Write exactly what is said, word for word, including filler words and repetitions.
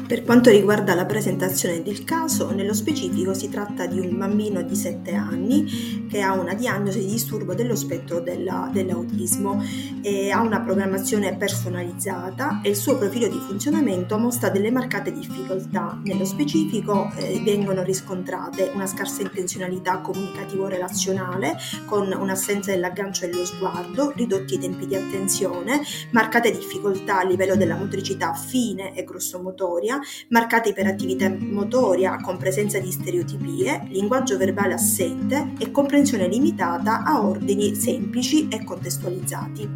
Per quanto riguarda la presentazione del caso, nello specifico si tratta di un bambino di sette anni che ha una diagnosi di disturbo dello spettro della- dell'autismo e ha una programmazione personalizzata e il suo profilo di funzionamento mostra delle marcate difficoltà. Nello specifico eh, vengono riscontrate una scarsa intenzionalità comunicativo-relazionale con un'assenza dell'aggancio e dello sguardo, ridotti i tempi di attenzione, marcate difficoltà a livello della motricità fine e grossomotoria, marcata iperattività motoria con presenza di stereotipie, linguaggio verbale assente e comprensione limitata a ordini semplici e contestualizzati.